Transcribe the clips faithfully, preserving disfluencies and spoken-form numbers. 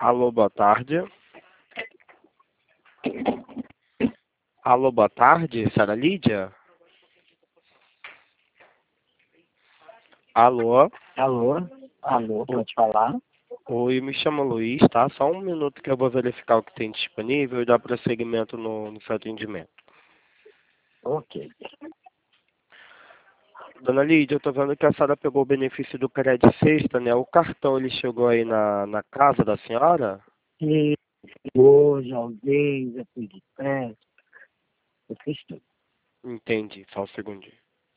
Alô, boa tarde. Alô, boa tarde, senhora Lídia? Alô? Alô? Alô, pode falar? Oi, me chamo Luiz, tá? Só um minuto que eu vou verificar o que tem disponível e dar prosseguimento no, no seu atendimento. Ok. Dona Lídia, eu tô vendo que a senhora pegou o benefício do crédito sexta, né? O cartão, ele chegou aí na, na casa da senhora? E hoje, alguém, já fui de festa, eu fiz tudo. Entendi, só um segundinho.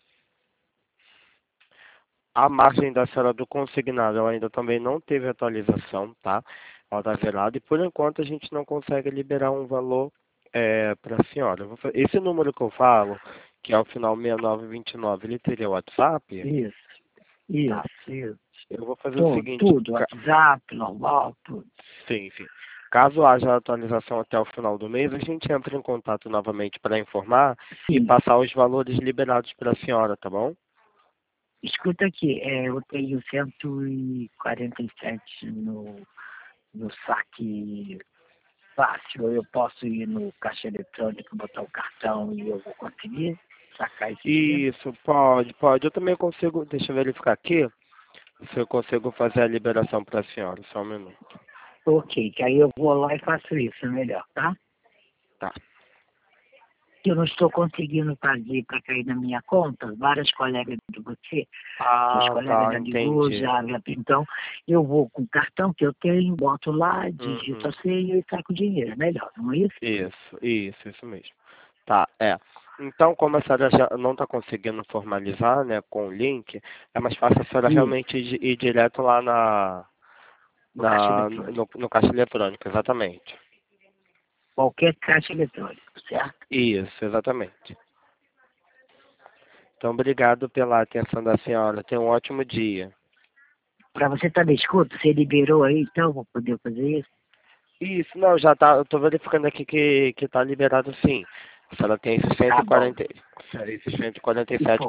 A margem da senhora do consignado, ela ainda também não teve atualização, tá? Ela está zerada e por enquanto a gente não consegue liberar um valor é, para a senhora. Eu vou fa- Esse número que eu falo, que é o final seis nove dois nove, ele teria WhatsApp? Isso, Tá. isso, isso. Eu vou fazer o Tudo, seguinte, tudo, ca- WhatsApp, normal, tudo. sim, sim. Caso haja atualização até o final do mês, a gente entra em contato novamente para informar e Sim, passar os valores liberados para a senhora, tá bom? escuta aqui, é, eu tenho cento e quarenta e sete no, no saque fácil, eu posso ir no caixa eletrônico, botar o cartão e eu vou conseguir sacar esse dinheiro? Isso, pode, pode. Eu também consigo, deixa eu verificar aqui. Se eu consigo fazer a liberação para a senhora, só um minuto. Ok, que aí eu vou lá e faço isso, melhor, tá? Tá. Que eu não estou conseguindo fazer para cair na minha conta, várias colegas de você, suas Ah, colegas tá, já ligou, entendi. já, então eu vou com o cartão que eu tenho, boto lá, digito Uhum. a senha e saco o dinheiro, é melhor, não é isso? Isso, isso, isso mesmo. Tá, é. Então, como a senhora já não está conseguindo formalizar, né, com o link, é mais fácil a senhora Isso, realmente ir, ir direto lá na, no caixa na, eletrônico. no, no caixa eletrônico, exatamente. Qualquer caixa eletrônico, certo? Isso, exatamente. Então, obrigado pela atenção da senhora. Tenha um ótimo dia. Para você também, escuta, você liberou aí, então, vou poder fazer isso? Isso, não, já tá, eu tô verificando aqui que, que tá liberado sim. A senhora tem esses Tá bom. cento e quarenta, esses cento e quarenta e E, sete pô,